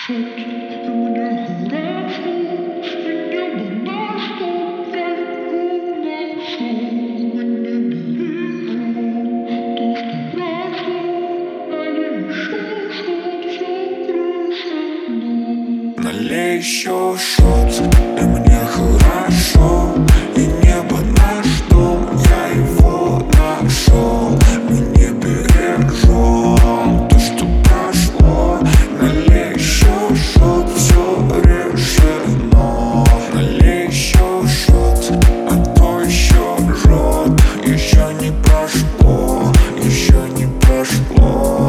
Шут, и мне хорошо, и небо наш тут нашу. Мы не бережем то, что прошло, налей еще шот, все крышено. Налей еще шот, и мне хорошо, и небо наш дом, я его нашел. Мы не бережем то, что прошло. Налей еще шот, все решено. Налей еще шот, а то еще жжет. Еще не прошло, еще не прошло.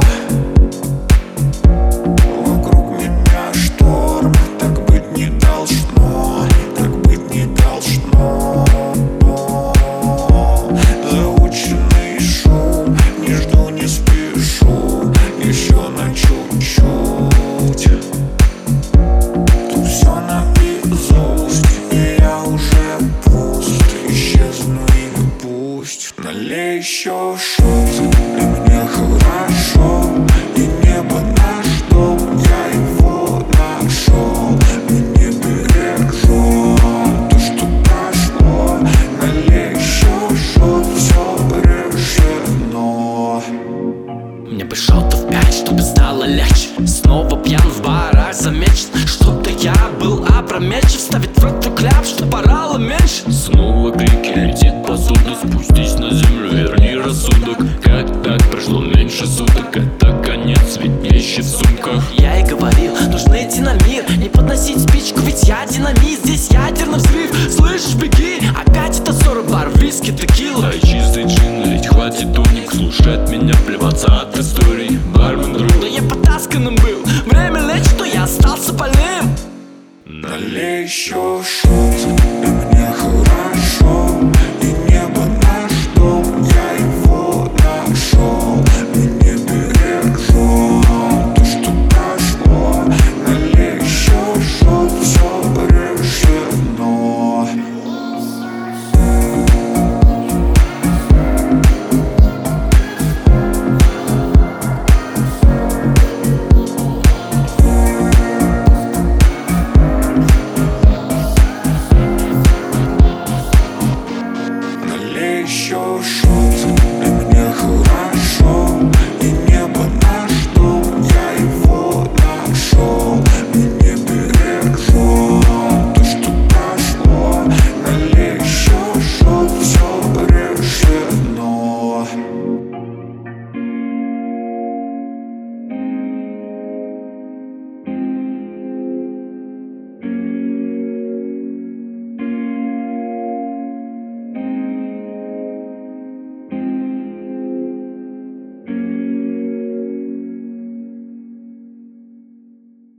Вокруг меня шторм, так быть не должно, так быть не должно. Заученный шум, не жду, не спешу, еще на чуть-чуть. Тут все наизусть, и я уже пуст. Исчезну и пусть. Налей еще шот, и мне хорошо, и небо наш дом, я его нашел. Мы не бережем то, что прошло. Налей еще шот, все решено. Мне бы шотов 5, чтобы стало легче. Снова пьян в барах замечен. Что-то я был опрометчив. Ставить в рот твой кляп, что порало меньше. Снова крики, летит посуда. Спустись на землю, верни рассудок. Как так прошло меньше суток? Это конец, ведь вещи в сумках. Я и говорил, нужно идти на мир. Не подносить спичку, ведь я динамит. Здесь ядерный взрыв, слышишь, беги. Опять это 40 бар, виски, текила. Дай чистый джин, ведь хватит уник. Слушать меня, плеваться от историй. Бармен друг, да я потасканным был. Время лечит, что я остался больным. Налей еще шот.